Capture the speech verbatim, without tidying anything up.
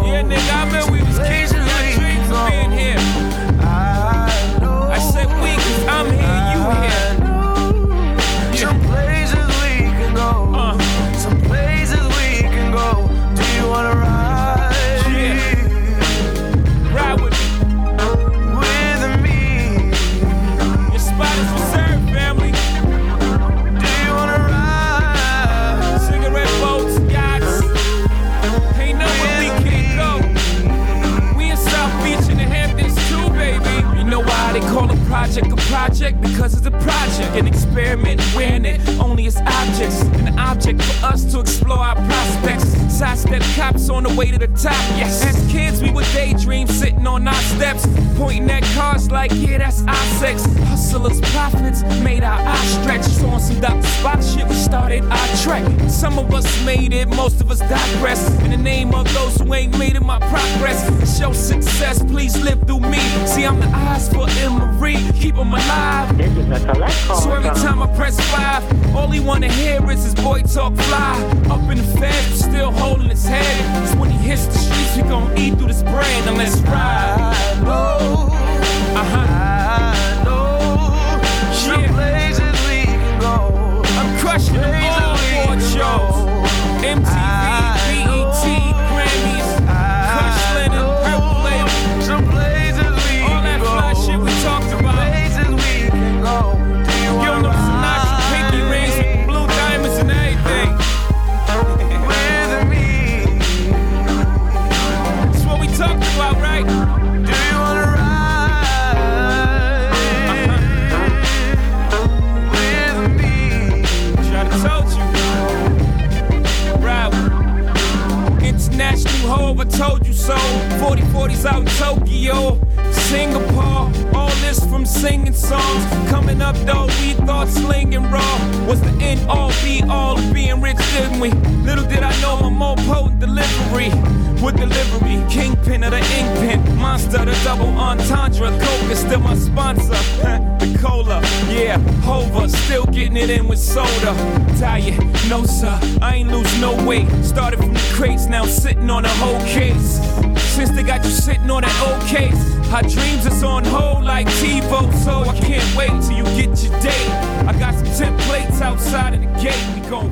Yeah, nigga, I remember we was kids and our dreams of being here. I know. I said we, cause I'm here, you here. Yeah. Some places we can go. Uh. Some places we can go. Do you wanna ride? Yeah. Ride with me. With me. Your spot is reserved, family. Do you wanna ride? Cigarette boats, yachts. Ain't nowhere we can't go. We in South Beach in the Hamptons too, baby. You know why they call a project a project? Because it's a project, an experiment, wearing it only as objects. An object for us to explore our prospects. Sidestep cops on the way to the top, yes. As kids, we would daydream sitting on our steps, pointing at cars like, yeah, that's our sex. Hustlers, profits, made our eyes stretch. So on some Doctor Spock shit, we started our trek. Some of us made it, most of us digress. In the name of those who ain't made it, my progress. Show success, please live through me. See, I'm the eyes for Emery, keep them alive. This is a collect call. So every time I press five, all he wanna hear is his boy talk fly. Up in the Fed, still holding his head. Cause when he hits the streets, we gon' eat through this bread. Now let's ride. I know. Uh-huh. I know. Some Yeah. places we can go. I'm crushing them all award shows. M T V, B E T, Grammys, Kush Lennon, Purple Label. Some places we All that can fly go. shit we talked about. Places we can go. Do you You wanna don't know Sinatra, pinky rings with blue diamonds and everything. with me? That's what we talked about, right? Do you wanna ride with me? Tryna told you. Right. International Hove, I told you so. forty forties out in Tokyo, Singapore. All this from singing songs. Coming up though, we thought slinging raw was the end all be all of being rich, didn't we? Little did I know my more potent delivery would deliver me. Kingpin of the ink pen, monster the double entendre. Coke is still my sponsor. The cola, yeah, Hova, still getting it in with soda. Diet, no sir, I ain't lose no weight. Started from the crates, now sitting on a whole case. Since they got you sitting on that old case, our dreams is on hold like T